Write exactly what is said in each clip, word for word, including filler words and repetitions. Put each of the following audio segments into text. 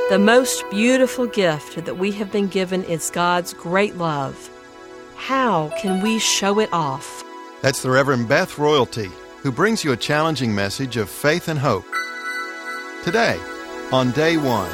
The most beautiful gift that we have been given is God's great love. How can we show it off? That's the Reverend Beth Royalty, who brings you a challenging message of faith and hope. Today, on Day One.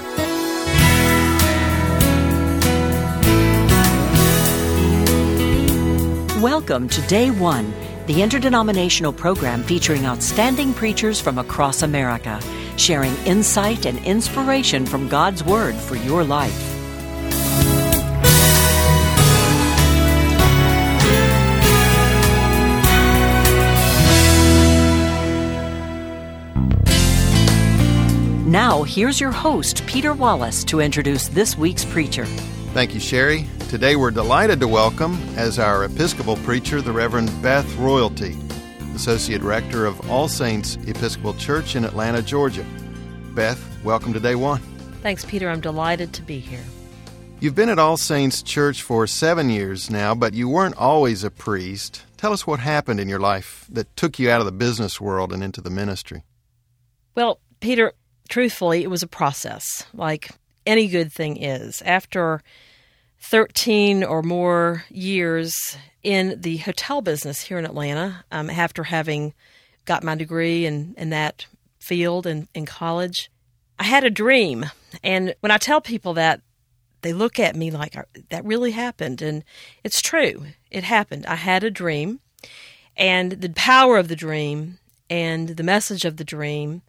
Welcome to Day One, the interdenominational program featuring outstanding preachers from across America, sharing insight and inspiration from God's Word for your life. Now, here's your host, Peter Wallace, to introduce this week's preacher. Thank you, Sherry. Today we're delighted to welcome as our Episcopal preacher the Reverend Beth Royalty, Associate Rector of All Saints Episcopal Church in Atlanta, Georgia. Beth, welcome to Day One. Thanks, Peter. I'm delighted to be here. You've been at All Saints Church for seven years now, but you weren't always a priest. Tell us what happened in your life that took you out of the business world and into the ministry. Well, Peter, truthfully, it was a process, like any good thing is. After thirteen or more years in the hotel business here in Atlanta, um, after having got my degree in, in that field in, in college, I had a dream. And when I tell people that, they look at me like, that really happened. And it's true. It happened. I had a dream. And the power of the dream and the message of the dream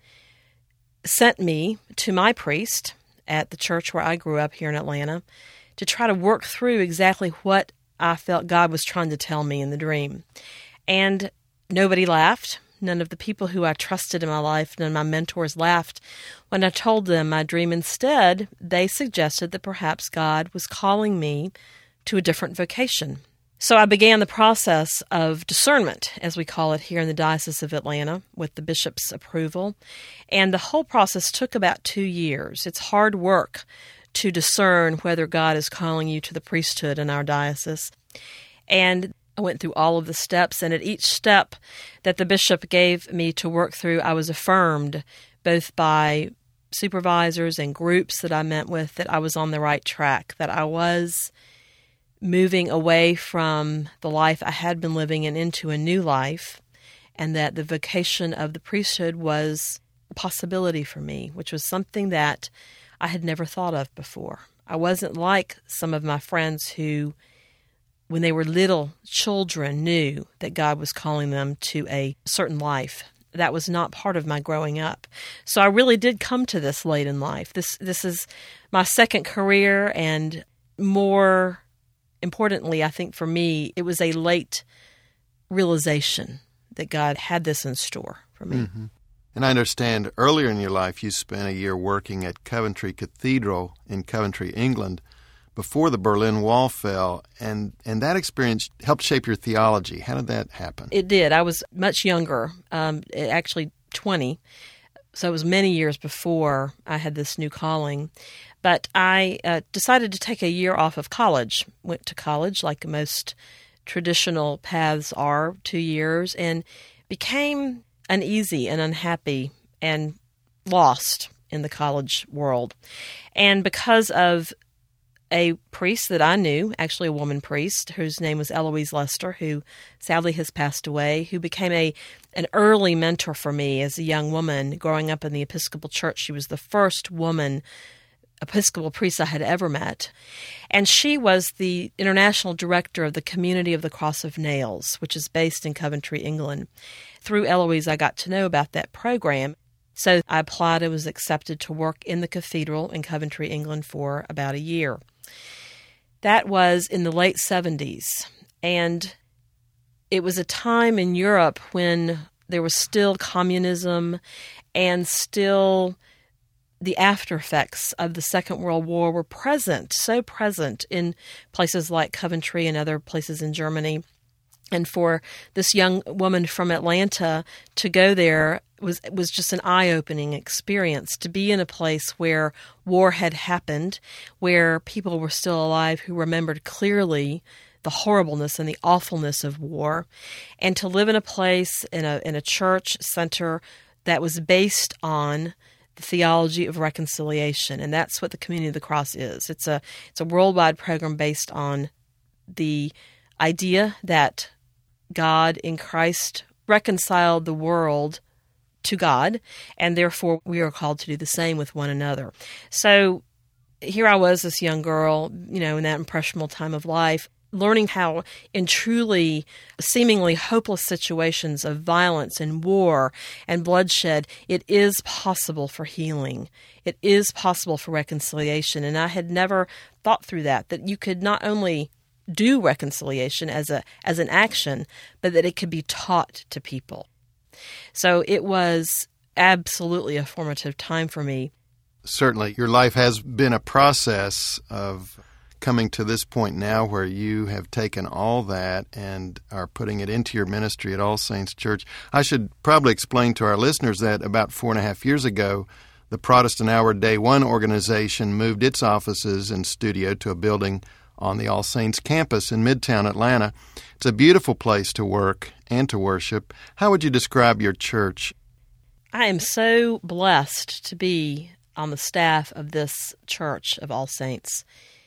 sent me to my priest at the church where I grew up here in Atlanta to try to work through exactly what I felt God was trying to tell me in the dream. And nobody laughed. None of the people who I trusted in my life, none of my mentors laughed when I told them my dream. Instead, they suggested that perhaps God was calling me to a different vocation. So I began the process of discernment, as we call it here in the Diocese of Atlanta, with the bishop's approval. And the whole process took about two years. It's hard work to discern whether God is calling you to the priesthood in our diocese. And I went through all of the steps, and at each step that the bishop gave me to work through, I was affirmed both by supervisors and groups that I met with that I was on the right track, that I was moving away from the life I had been living and into a new life, and that the vocation of the priesthood was a possibility for me, which was something that I had never thought of before. I wasn't like some of my friends who, when they were little children, knew that God was calling them to a certain life. That was not part of my growing up. So I really did come to this late in life. This this is my second career, and more importantly, I think for me, it was a late realization that God had this in store for me. Mm-hmm. And I understand earlier in your life you spent a year working at Coventry Cathedral in Coventry, England, before the Berlin Wall fell, and, and that experience helped shape your theology. How did that happen? It did. I was much younger, um, actually twenty, so it was many years before I had this new calling. But I uh, decided to take a year off of college, went to college like most traditional paths are, two years, and became uneasy and unhappy and lost in the college world. And because of a priest that I knew, actually a woman priest, whose name was Eloise Lester, who sadly has passed away, who became a an early mentor for me as a young woman growing up in the Episcopal Church. She was the first woman Episcopal priest I had ever met. And she was the international director of the Community of the Cross of Nails, which is based in Coventry, England. Through Eloise, I got to know about that program. So I applied and was accepted to work in the cathedral in Coventry, England for about a year. That was in the late seventies. And it was a time in Europe when there was still communism and still the after effects of the Second World War were present, so present in places like Coventry and other places in Germany. And for this young woman from Atlanta to go there was was just an eye-opening experience, to be in a place where war had happened, where people were still alive who remembered clearly the horribleness and the awfulness of war, and to live in a place, in a in a church center that was based on the theology of reconciliation, and that's what the Community of the Cross is. It's a it's a worldwide program based on the idea that God in Christ reconciled the world to God, and therefore we are called to do the same with one another. So here I was, this young girl, you know, in that impressionable time of life, learning how in truly seemingly hopeless situations of violence and war and bloodshed, it is possible for healing. It is possible for reconciliation. And I had never thought through that, that you could not only do reconciliation as a as an action, but that it could be taught to people. So it was absolutely a formative time for me. Certainly. Your life has been a process of coming to this point now where you have taken all that and are putting it into your ministry at All Saints Church. I should probably explain to our listeners that about four and a half years ago, the Protestant Hour Day One organization moved its offices and studio to a building on the All Saints campus in Midtown Atlanta. It's a beautiful place to work and to worship. How would you describe your church? I am so blessed to be on the staff of this church of All Saints.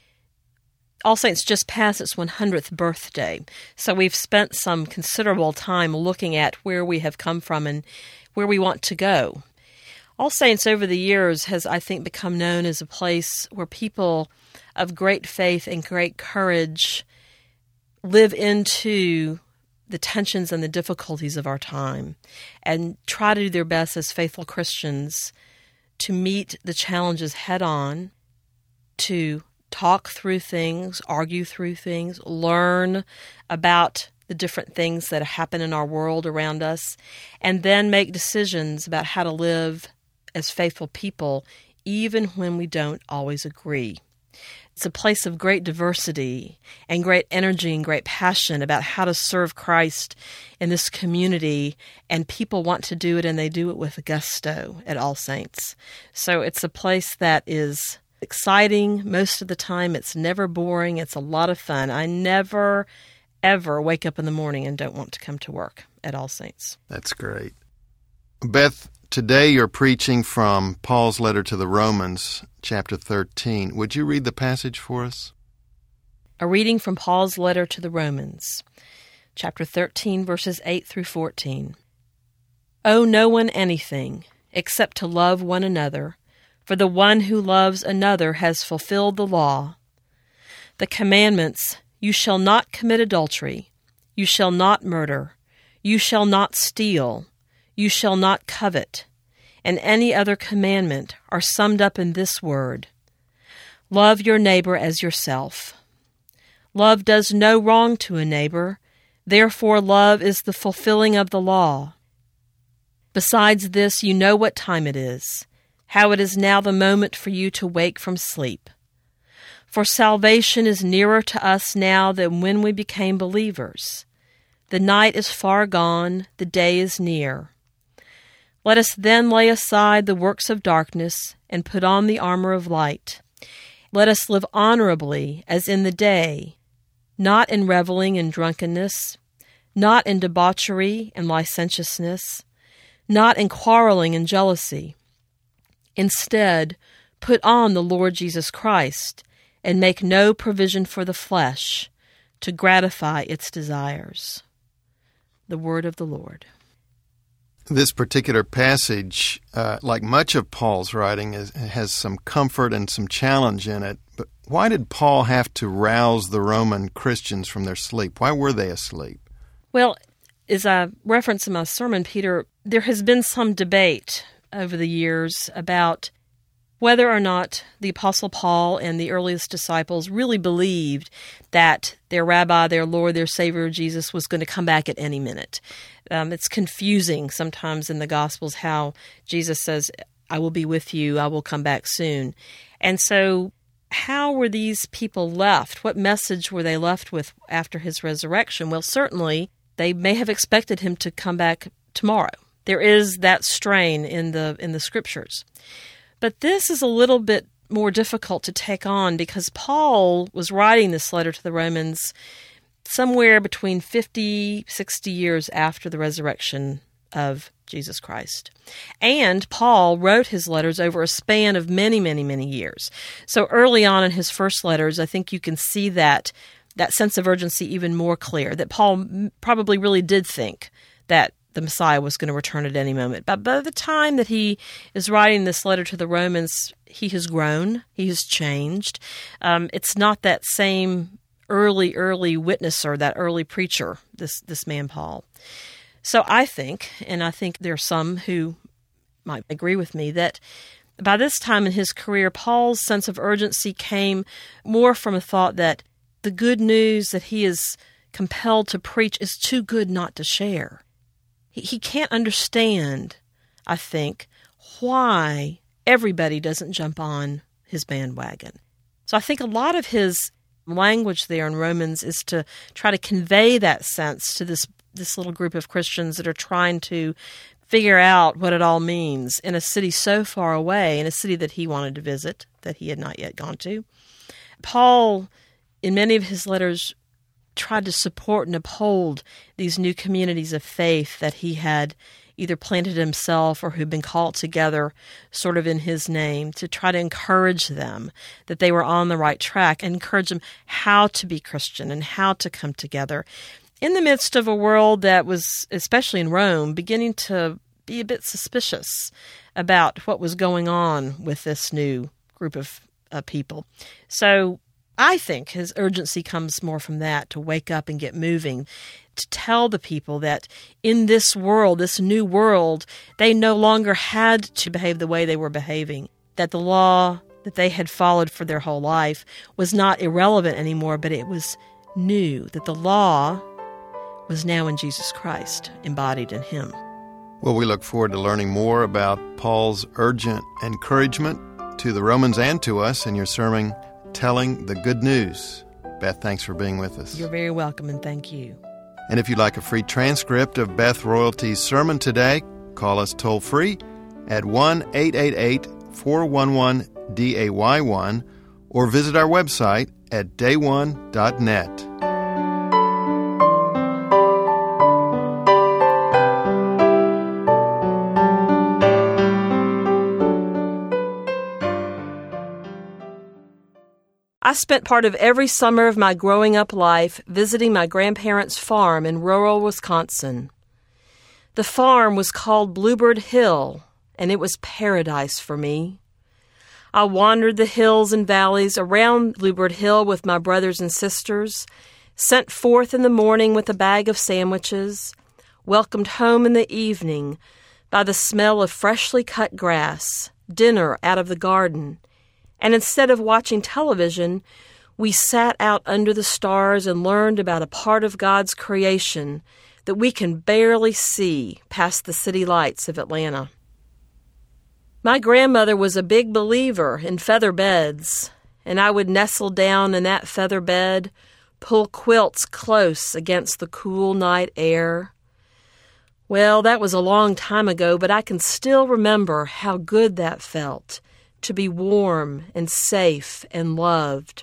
All Saints just passed its one hundredth birthday, so we've spent some considerable time looking at where we have come from and where we want to go. All Saints over the years has, I think, become known as a place where people of great faith and great courage live into the tensions and the difficulties of our time and try to do their best as faithful Christians to meet the challenges head on, to talk through things, argue through things, learn about the different things that happen in our world around us, and then make decisions about how to live as faithful people, even when we don't always agree. It's a place of great diversity and great energy and great passion about how to serve Christ in this community, and people want to do it, and they do it with gusto at All Saints. So it's a place that is exciting most of the time. It's never boring. It's a lot of fun. I never, ever wake up in the morning and don't want to come to work at All Saints. That's great. Beth, today you're preaching from Paul's letter to the Romans, chapter thirteen. Would you read the passage for us? A reading from Paul's letter to the Romans, chapter thirteen, verses eight through fourteen. Owe no one anything except to love one another, for the one who loves another has fulfilled the law. The commandments, you shall not commit adultery, you shall not murder, you shall not steal, you shall not covet, and any other commandment are summed up in this word: love your neighbor as yourself. Love does no wrong to a neighbor, therefore love is the fulfilling of the law. Besides this, you know what time it is, how it is now the moment for you to wake from sleep. For salvation is nearer to us now than when we became believers. The night is far gone, the day is near. Let us then lay aside the works of darkness and put on the armor of light. Let us live honorably as in the day, not in reveling and drunkenness, not in debauchery and licentiousness, not in quarreling and jealousy. Instead, put on the Lord Jesus Christ and make no provision for the flesh to gratify its desires. The word of the Lord. This particular passage, uh, like much of Paul's writing, is, has some comfort and some challenge in it. But why did Paul have to rouse the Roman Christians from their sleep? Why were they asleep? Well, as I referenced in my sermon, Peter, there has been some debate over the years about whether or not the Apostle Paul and the earliest disciples really believed that their rabbi, their Lord, their Savior, Jesus, was going to come back at any minute. Um, it's confusing sometimes in the Gospels how Jesus says, I will be with you, I will come back soon. And so how were these people left? What message were they left with after his resurrection? Well, certainly they may have expected him to come back tomorrow. There is that strain in the in the Scriptures. But this is a little bit more difficult to take on because Paul was writing this letter to the Romans somewhere between fifty, sixty years after the resurrection of Jesus Christ. And Paul wrote his letters over a span of many, many, many years. So early on in his first letters, I think you can see that that sense of urgency even more clear, that Paul probably really did think that the Messiah was going to return at any moment. But by the time that he is writing this letter to the Romans, he has grown, he has changed. Um, it's not that same early, early witnesser, that early preacher, this this man Paul. So I think, and I think there are some who might agree with me, that by this time in his career, Paul's sense of urgency came more from a thought that the good news that he is compelled to preach is too good not to share. He, he can't understand, I think, why everybody doesn't jump on his bandwagon. So I think a lot of his language there in Romans is to try to convey that sense to this this little group of Christians that are trying to figure out what it all means in a city so far away, in a city that he wanted to visit, that he had not yet gone to. Paul, in many of his letters, tried to support and uphold these new communities of faith that he had either planted himself or who'd been called together sort of in his name, to try to encourage them that they were on the right track and encourage them how to be Christian and how to come together in the midst of a world that was, especially in Rome, beginning to be a bit suspicious about what was going on with this new group of uh, people. So I think his urgency comes more from that, to wake up and get moving, to tell the people that in this world, this new world, they no longer had to behave the way they were behaving, that the law that they had followed for their whole life was not irrelevant anymore, but it was new, that the law was now in Jesus Christ, embodied in him. Well, we look forward to learning more about Paul's urgent encouragement to the Romans and to us in your sermon, Telling the Good News. Beth, thanks for being with us. You're very welcome, and thank you. And if you'd like a free transcript of Beth Royalty's sermon today, call us toll-free at one eight eight eight, four one one, D A Y one or visit our website at day one dot net. I spent part of every summer of my growing up life visiting my grandparents' farm in rural Wisconsin. The farm was called Bluebird Hill, and it was paradise for me. I wandered the hills and valleys around Bluebird Hill with my brothers and sisters, sent forth in the morning with a bag of sandwiches, welcomed home in the evening by the smell of freshly cut grass, dinner out of the garden, and instead of watching television, we sat out under the stars and learned about a part of God's creation that we can barely see past the city lights of Atlanta. My grandmother was a big believer in feather beds, and I would nestle down in that feather bed, pull quilts close against the cool night air. Well, that was a long time ago, but I can still remember how good that felt, to be warm and safe and loved.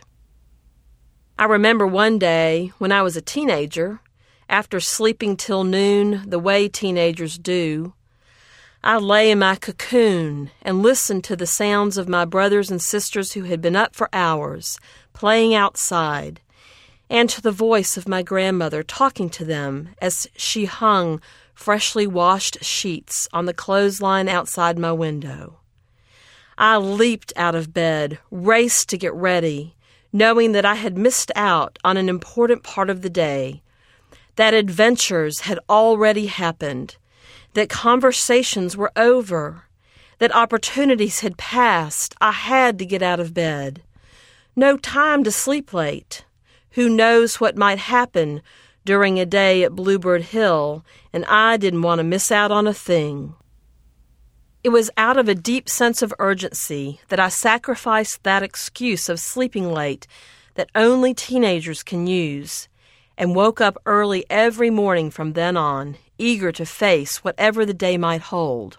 I remember one day when I was a teenager, after sleeping till noon the way teenagers do, I lay in my cocoon and listened to the sounds of my brothers and sisters who had been up for hours, playing outside, and to the voice of my grandmother talking to them as she hung freshly washed sheets on the clothesline outside my window. I leaped out of bed, raced to get ready, knowing that I had missed out on an important part of the day, that adventures had already happened, that conversations were over, that opportunities had passed. I had to get out of bed. No time to sleep late. Who knows what might happen during a day at Bluebird Hill, and I didn't want to miss out on a thing. It was out of a deep sense of urgency that I sacrificed that excuse of sleeping late that only teenagers can use, and woke up early every morning from then on, eager to face whatever the day might hold.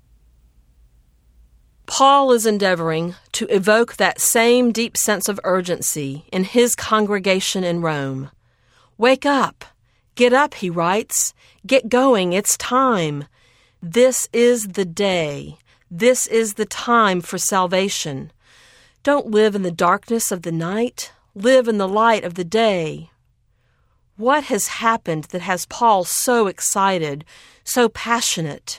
Paul is endeavoring to evoke that same deep sense of urgency in his congregation in Rome. Wake up! Get up, he writes. Get going, it's time. This is the day. This is the time for salvation. Don't live in the darkness of the night. Live in the light of the day. What has happened that has Paul so excited, so passionate?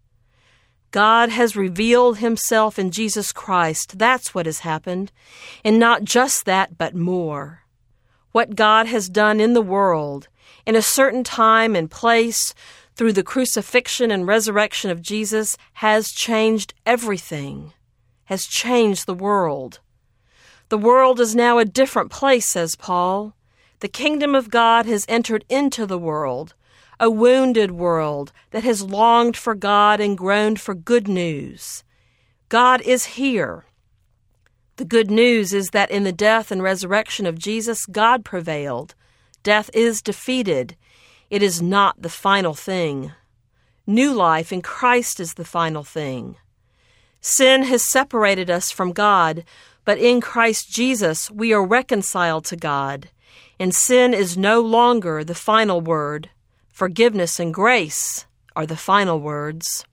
God has revealed himself in Jesus Christ. That's what has happened. And not just that, but more. What God has done in the world, in a certain time and place, through the crucifixion and resurrection of Jesus, has changed everything, has changed the world. The world is now a different place, says Paul. The kingdom of God has entered into the world, a wounded world that has longed for God and groaned for good news. God is here. The good news is that in the death and resurrection of Jesus, God prevailed. Death is defeated. It is not the final thing. New life in Christ is the final thing. Sin has separated us from God, but in Christ Jesus we are reconciled to God. And sin is no longer the final word. Forgiveness and grace are the final words.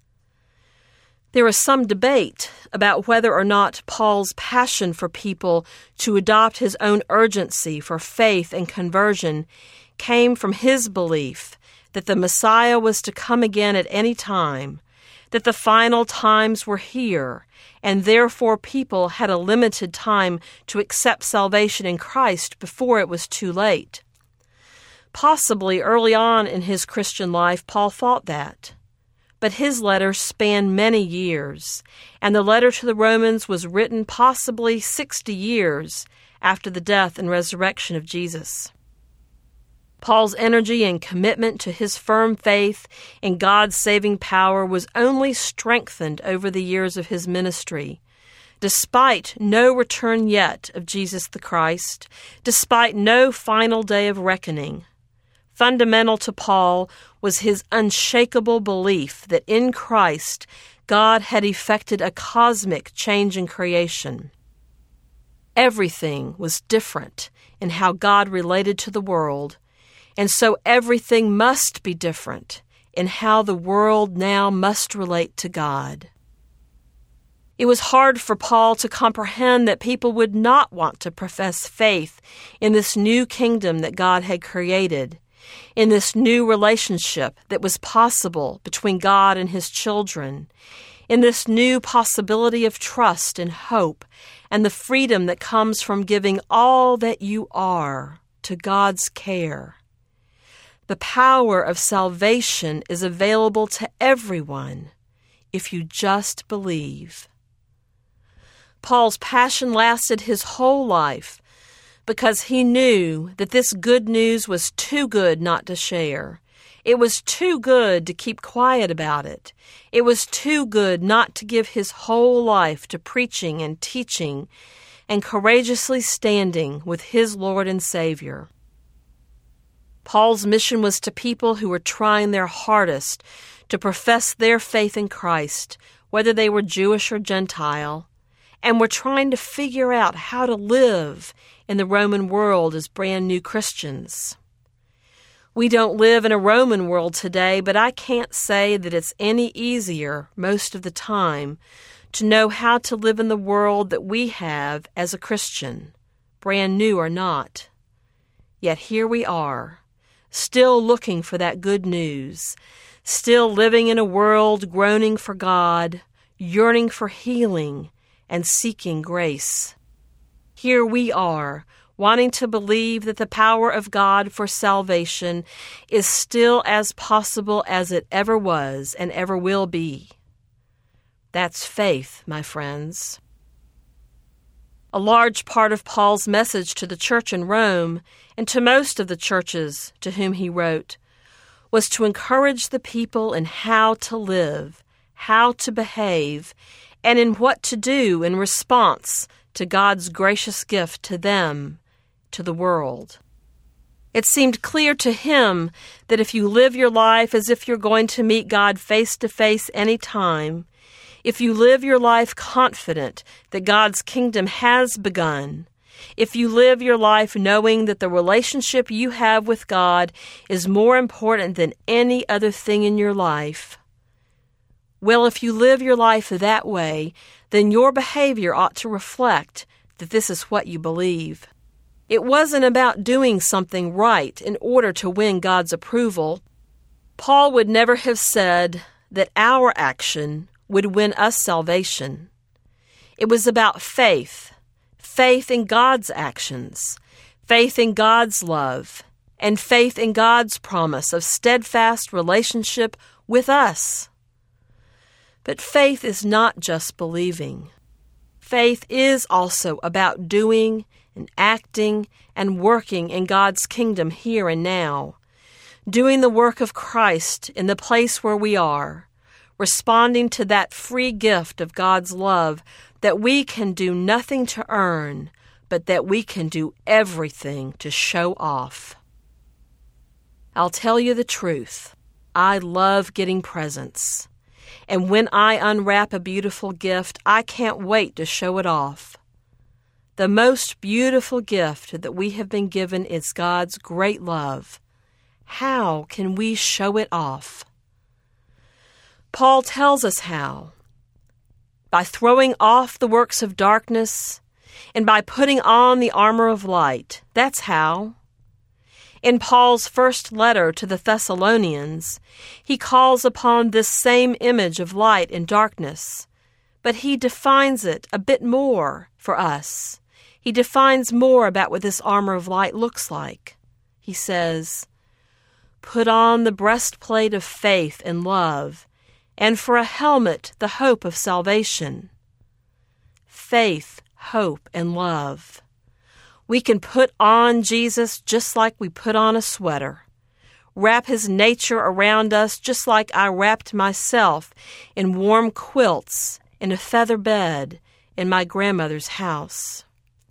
There is some debate about whether or not Paul's passion for people to adopt his own urgency for faith and conversion came from his belief that the Messiah was to come again at any time, that the final times were here, and therefore people had a limited time to accept salvation in Christ before it was too late. Possibly early on in his Christian life, Paul thought that. But his letter spanned many years, and the letter to the Romans was written possibly sixty years after the death and resurrection of Jesus. Paul's energy and commitment to his firm faith in God's saving power was only strengthened over the years of his ministry. Despite no return yet of Jesus the Christ, despite no final day of reckoning, fundamental to Paul was his unshakable belief that in Christ God had effected a cosmic change in creation. Everything was different in how God related to the world, and so everything must be different in how the world now must relate to God. It was hard for Paul to comprehend that people would not want to profess faith in this new kingdom that God had created, in this new relationship that was possible between God and his children, in this new possibility of trust and hope and the freedom that comes from giving all that you are to God's care. The power of salvation is available to everyone if you just believe. Paul's passion lasted his whole life because he knew that this good news was too good not to share. It was too good to keep quiet about it. It was too good not to give his whole life to preaching and teaching and courageously standing with his Lord and Savior. Paul's mission was to people who were trying their hardest to profess their faith in Christ, whether they were Jewish or Gentile, and were trying to figure out how to live in the Roman world as brand new Christians. We don't live in a Roman world today, but I can't say that it's any easier most of the time to know how to live in the world that we have as a Christian, brand new or not. Yet here we are, still looking for that good news, still living in a world groaning for God, yearning for healing, and seeking grace. Here we are, wanting to believe that the power of God for salvation is still as possible as it ever was and ever will be. That's faith, my friends. A large part of Paul's message to the church in Rome, and to most of the churches to whom he wrote, was to encourage the people in how to live, how to behave, and in what to do in response to God's gracious gift to them, to the world. It seemed clear to him that if you live your life as if you're going to meet God face to face any time, if you live your life confident that God's kingdom has begun, if you live your life knowing that the relationship you have with God is more important than any other thing in your life, Well, if you live your life that way, then your behavior ought to reflect that this is what you believe. It wasn't about doing something right in order to win God's approval. Paul would never have said that our action would win us salvation. It was about faith, faith in God's actions, faith in God's love, and faith in God's promise of steadfast relationship with us. But faith is not just believing. Faith is also about doing and acting and working in God's kingdom here and now, doing the work of Christ in the place where we are, responding to that free gift of God's love that we can do nothing to earn, but that we can do everything to show off. I'll tell you the truth. I love getting presents. And when I unwrap a beautiful gift, I can't wait to show it off. The most beautiful gift that we have been given is God's great love. How can we show it off? Paul tells us how. By throwing off the works of darkness and by putting on the armor of light. That's how. In Paul's first letter to the Thessalonians, he calls upon this same image of light and darkness, but he defines it a bit more for us. He defines more about what this armor of light looks like. He says, "Put on the breastplate of faith and love, and for a helmet the hope of salvation." Faith, hope, and love. We can put on Jesus just like we put on a sweater, wrap his nature around us just like I wrapped myself in warm quilts in a feather bed in my grandmother's house.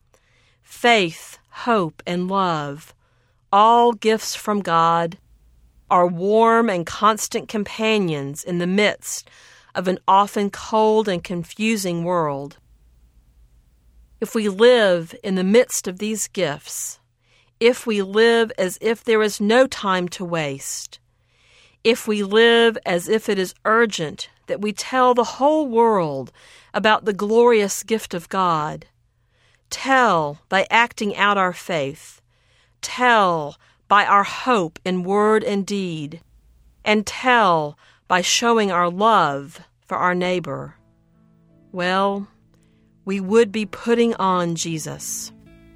Faith, hope, and love, all gifts from God, are warm and constant companions in the midst of an often cold and confusing world. If we live in the midst of these gifts, if we live as if there is no time to waste, if we live as if it is urgent that we tell the whole world about the glorious gift of God, tell by acting out our faith, tell by our hope in word and deed, and tell by showing our love for our neighbor, well, we would be putting on Jesus.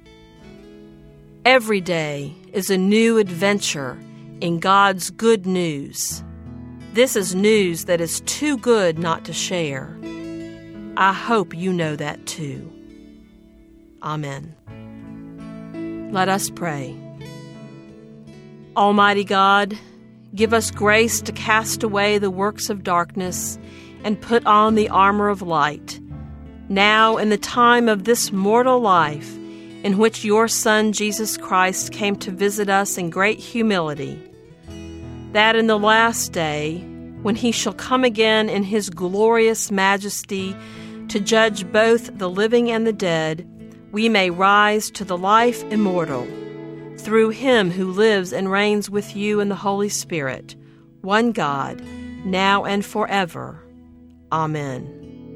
Every day is a new adventure in God's good news. This is news that is too good not to share. I hope you know that too. Amen. Let us pray. Almighty God, give us grace to cast away the works of darkness and put on the armor of light, now in the time of this mortal life in which your Son Jesus Christ came to visit us in great humility, that in the last day, when he shall come again in his glorious majesty to judge both the living and the dead, we may rise to the life immortal, through him who lives and reigns with you in the Holy Spirit, one God, now and forever. Amen.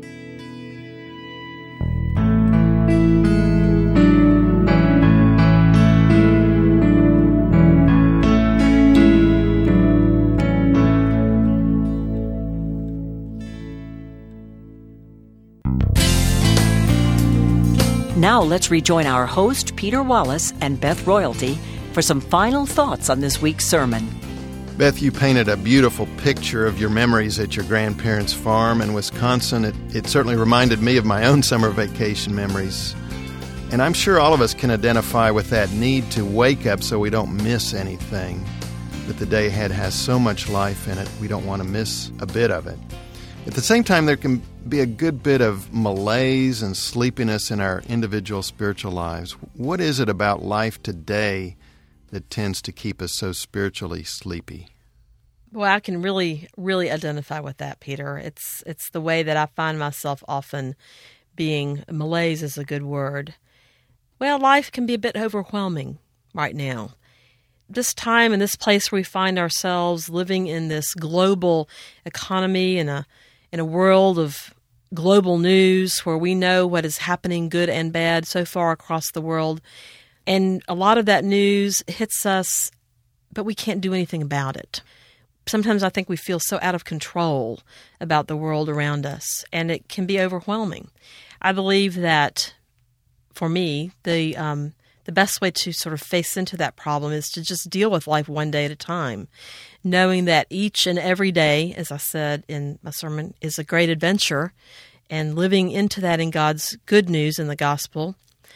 Now let's rejoin our host, Peter Wallace and Beth Royalty, for some final thoughts on this week's sermon. Beth, you painted a beautiful picture of your memories at your grandparents' farm in Wisconsin. It, it certainly reminded me of my own summer vacation memories. And I'm sure all of us can identify with that need to wake up so we don't miss anything, that the day ahead has so much life in it, we don't want to miss a bit of it. At the same time, there can be a good bit of malaise and sleepiness in our individual spiritual lives. What is it about life today that tends to keep us so spiritually sleepy? Well, I can really, really identify with that, Peter. It's it's the way that I find myself often being, malaise is a good word. Well, life can be a bit overwhelming right now. This time and this place where we find ourselves living in this global economy and a in a world of global news where we know what is happening, good and bad, so far across the world. And a lot of that news hits us, but we can't do anything about it. Sometimes I think we feel so out of control about the world around us, and it can be overwhelming. I believe that, for me, the um, the best way to sort of face into that problem is to just deal with life one day at a time, knowing that each and every day, as I said in my sermon, is a great adventure, and living into that in God's good news in the gospel,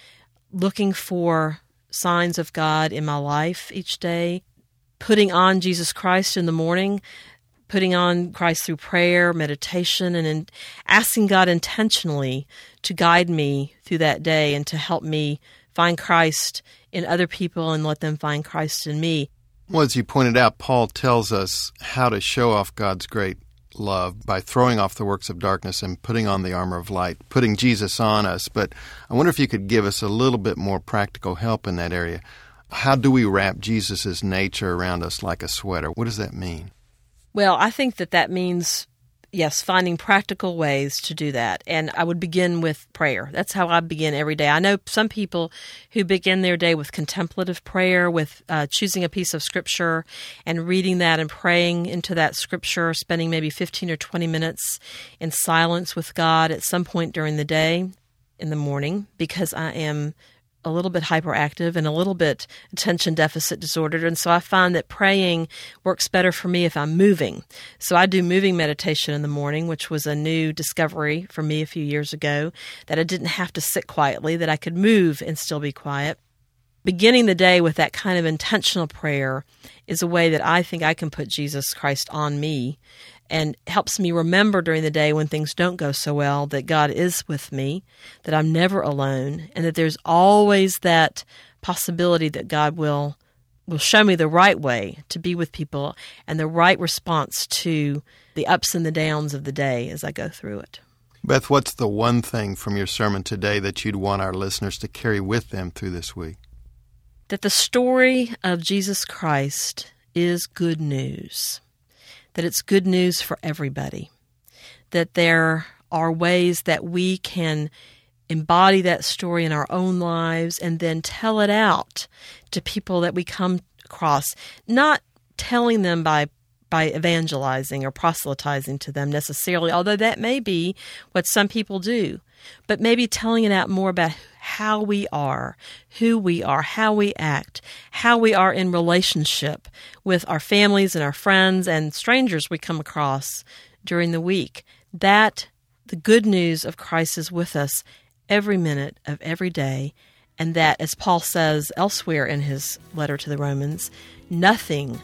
looking for signs of God in my life each day, putting on Jesus Christ in the morning, putting on Christ through prayer, meditation, and in asking God intentionally to guide me through that day and to help me find Christ in other people and let them find Christ in me. Well, as you pointed out, Paul tells us how to show off God's great love by throwing off the works of darkness and putting on the armor of light, putting Jesus on us. But I wonder if you could give us a little bit more practical help in that area. How do we wrap Jesus' nature around us like a sweater? What does that mean? Well, I think that that means, yes, finding practical ways to do that. And I would begin with prayer. That's how I begin every day. I know some people who begin their day with contemplative prayer, with uh, choosing a piece of Scripture and reading that and praying into that Scripture, spending maybe fifteen or twenty minutes in silence with God at some point during the day, in the morning, because I am a little bit hyperactive and a little bit attention deficit disordered. And so I find that praying works better for me if I'm moving. So I do moving meditation in the morning, which was a new discovery for me a few years ago, that I didn't have to sit quietly, that I could move and still be quiet. Beginning the day with that kind of intentional prayer is a way that I think I can put Jesus Christ on me, and helps me remember during the day when things don't go so well that God is with me, that I'm never alone, and that there's always that possibility that God will will show me the right way to be with people and the right response to the ups and the downs of the day as I go through it. Beth, what's the one thing from your sermon today that you'd want our listeners to carry with them through this week? That the story of Jesus Christ is good news. That it's good news for everybody, that there are ways that we can embody that story in our own lives and then tell it out to people that we come across, not telling them by by evangelizing or proselytizing to them necessarily, although that may be what some people do, but maybe telling it out more about how we are, who we are, how we act, how we are in relationship with our families and our friends and strangers we come across during the week. That the good news of Christ is with us every minute of every day, and that, as Paul says elsewhere in his letter to the Romans, nothing,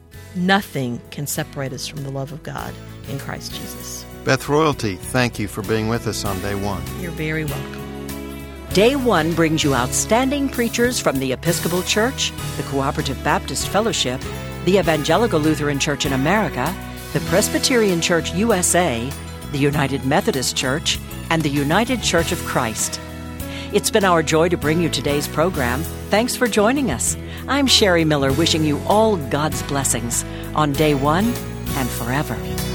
nothing can separate us from the love of God in Christ Jesus. Beth Royalty, thank you for being with us on Day One. You're very welcome. Day One brings you outstanding preachers from the Episcopal Church, the Cooperative Baptist Fellowship, the Evangelical Lutheran Church in America, the Presbyterian Church U S A, the United Methodist Church, and the United Church of Christ. It's been our joy to bring you today's program. Thanks for joining us. I'm Sherry Miller, wishing you all God's blessings on Day One and forever.